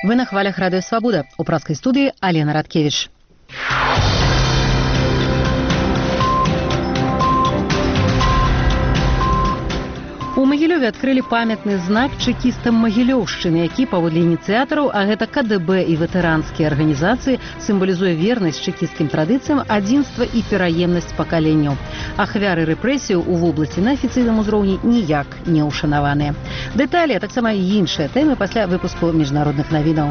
Вы на хвалях Радио Свобода. У прадскай студыі Алена Радкевич. У Магілёве адкрылі памятны знак чэкістам Магілёўшчыны, які, паводле ініцыятараў, а гэта КДБ і ветэранскія арганізацыі, сімвалізуе вернасць чэкісцкім традыцыям, адзінства і пераемнасць пакаленняў. Ахвяры рэпрэсіяў у вобласці на афіцыйным узроўні ніяк не ўшанаваныя. Дэталі, а таксама і іншыя тэмы пасля выпуску міжнародных навінаў.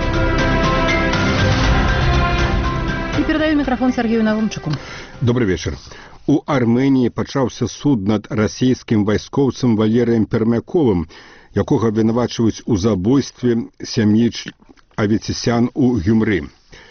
І перадаю мікрафон Сергею Навумчыку. Добрый вечер. У Арменіі пачаўся суд над расійскім вайскоўцам Валерыем Пермяковым, якога абвінавачваюць у забойстве сям'і Аветисян у Гюмры.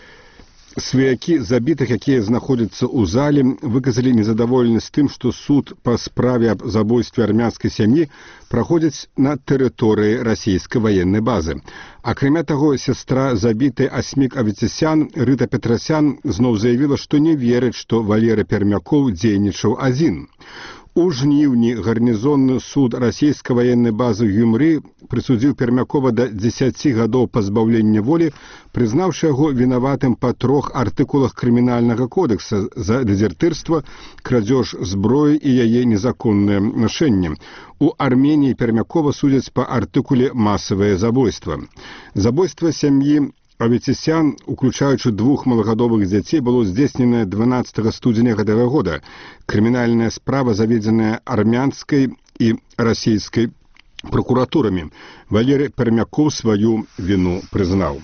Сваякі забітых, якія знаходзяцца ў зале, выказалі незадаволенасць тым, што суд па справе аб забойстве армянскай сям'і праходзіць на тэрыторыі расійскай ваеннай базы. Акрамя таго, сястра забітай Асмік Аветисян Рыта Петрасян зноў заявіла, што не верыць, што Валерый Пермяков дзейнічаў адзін. У жніўні гарнізонны суд расійскай ваеннай базы Гюмры прысудзіў Пермякова да 10 гадоў пазбаўлення волі, прызнаўшы яго вінаватым па 3 артыкулах крымінальнага кодекса за дэзертырства, крадзеж зброі і яе незаконнае нашэнне. У Арменіі Пермякова судзяць па артыкуле «Масавае забойства». Забойства сям'і Аветисян, уключаючы 2 малагадовых дзяцей, было здзейсненае 12 студзеня гэтага года. Крымінальная справа заведзеная армянскай і расійскай прокуратурамі. Валерый Пермяков сваю віну прызнаў.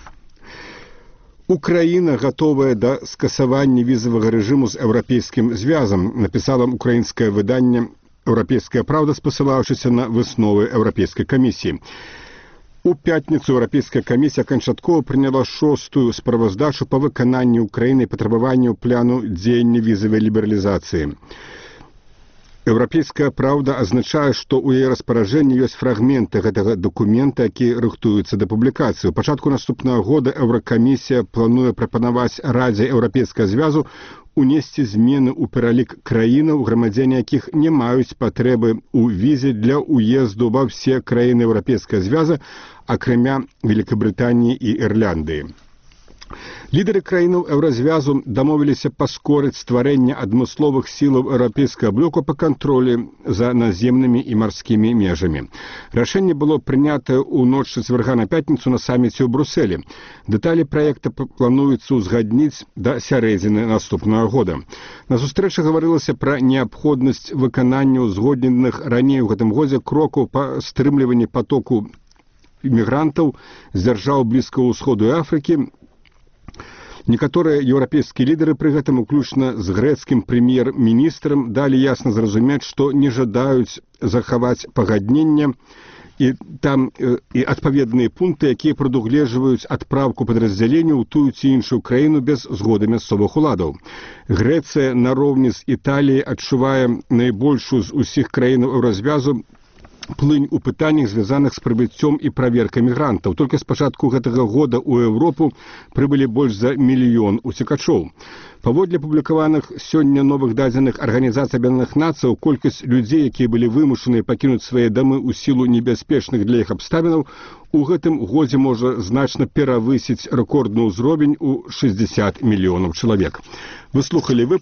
Украіна гатовая да скасавання візавага рэжыму з еўрапейскім звязам, напісала украінскае выданне «Еўрапейская праўда», спасылаючыся на высновы Еўрапейскай камісіі. У пятніцу Еўрапейская камісія канчаткова прыняла 6-ю справаздачу па выкананні Украінай патрабаванняў пляну дзеяння візавай лібералізацыі. Еўрапейская праўда азначае, што ў яе распараджэнні ёсць фрагменты гэтага дакумента, які рыхтуюцца да публікацыі. У пачатку наступнага года Еўракамісія плануе прапанаваць Радзе Еўрапейскага звязу унесці змены ў пералік краінаў, грамадзяне якіх не маюць патрэбы ў візе для ўезду ва ўсе краіны Еўрапейскага звяза, акрамя Великабрытаніі і Ірландыі. Лідары краінаў еўразвязу дамовіліся паскорыць стварэнне адмысловых сілаў еўрапейскага блоку па кантролі за наземнымі і марскімі межамі. Рашэнне было прынятае ў ноч чацвярга на пятніцу на саміце ў Брусэлі. Дэталі праекта плануецца ўзгадніць да сярэдзіны наступнага года. На сустрэчы гаварылася пра неабходнасць выканання узгодненых раней у гэтым годзе крокаў па стрымліванні потоку імігрантаў з дзяржаў Блізкага ўсходу і Афрыкі. Некаторыя еўрапейскія лідары пры гэтым, уключна з грэцкім прэм'ер-міністрам, далі ясна зразумець, што не жадаюць захаваць пагаднення і там і адпаведныя пункты, якія прадугледжваюць адпраўку падраздзялення ў тую ці іншую краіну без згоды мясцовых уладаў. Грэцыя нароўні з Італіяй адчувае найбольшую з усіх краінаў еўразвязу плынь у пытаннях, звязаных з прыбыццём і праверкай мігрантаў. Толькі з пачатку гэтага года ў Еўропу прыбылі больш за 1 мільён уцекачоў. Паводле публікаваных сёння новых дадзеных Арганізацыі Аб'яднаных Нацыяў, колькасць людзей, якія былі вымушаныя пакінуць свае дамы ў сілу небяспечных для іх абставінаў, у гэтым годзе можа значна перавысіць рэкордны ўзровень у 60 мільёнаў чалавек. Вы слухалі выпуск.